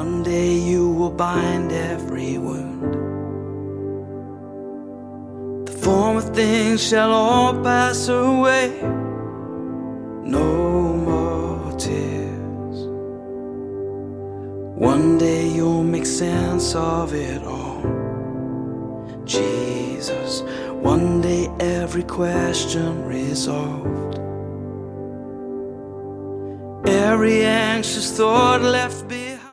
One day you will bind every wound. The former things shall all pass away. No more tears. One day you'll make sense of it all, Jesus. One day every question resolved, every anxious thought left behind.